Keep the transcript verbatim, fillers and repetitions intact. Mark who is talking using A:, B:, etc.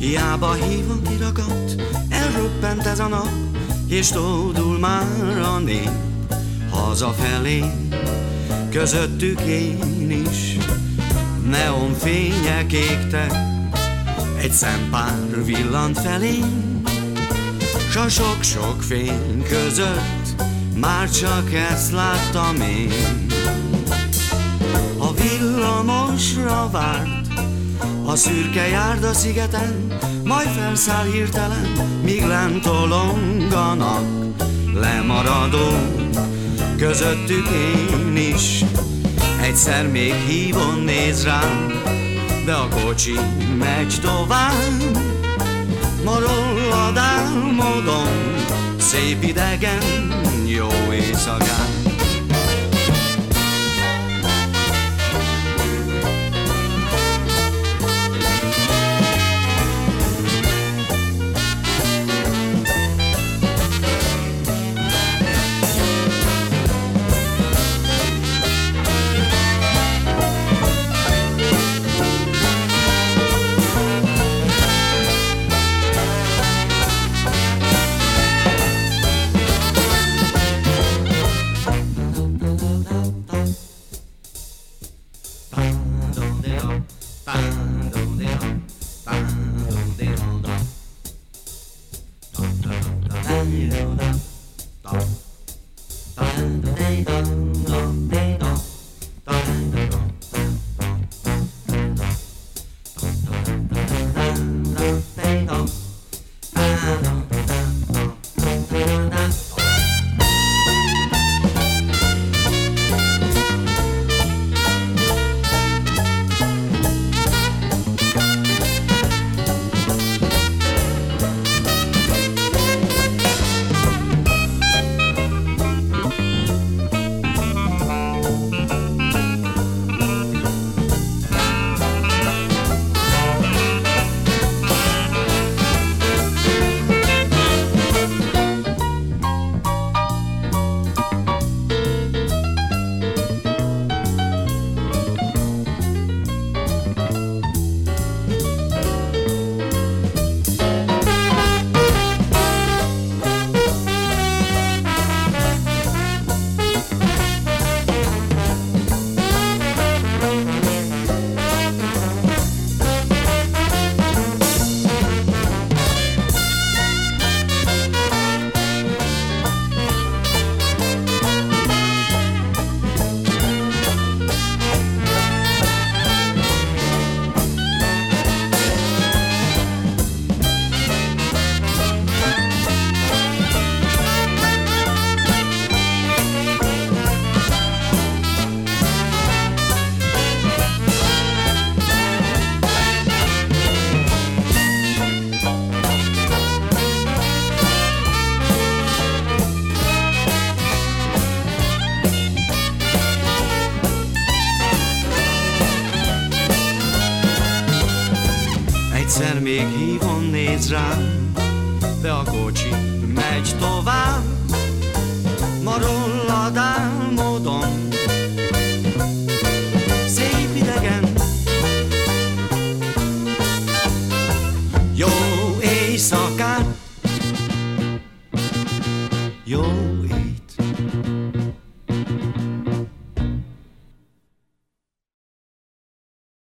A: Hiába hívom kirakat, elröppent ez a nap, és tódul már a nép hazafelé. Közöttük én is, neonfények égtek, egy szempár villant felém, s a sok-sok fény között már csak ezt láttam én. A villamosra várt a szürke járda szigeten, majd felszáll hirtelen, míg lent tolonganak lemaradó. Közöttük én is, egyszer még hívon néz rám, de a kocsi megy tovább. Marollad álmodom, szép idegen, jó éjszakán. Egyszer még hívon néz rám, de a kocsi megy tovább. Marollad álmodom,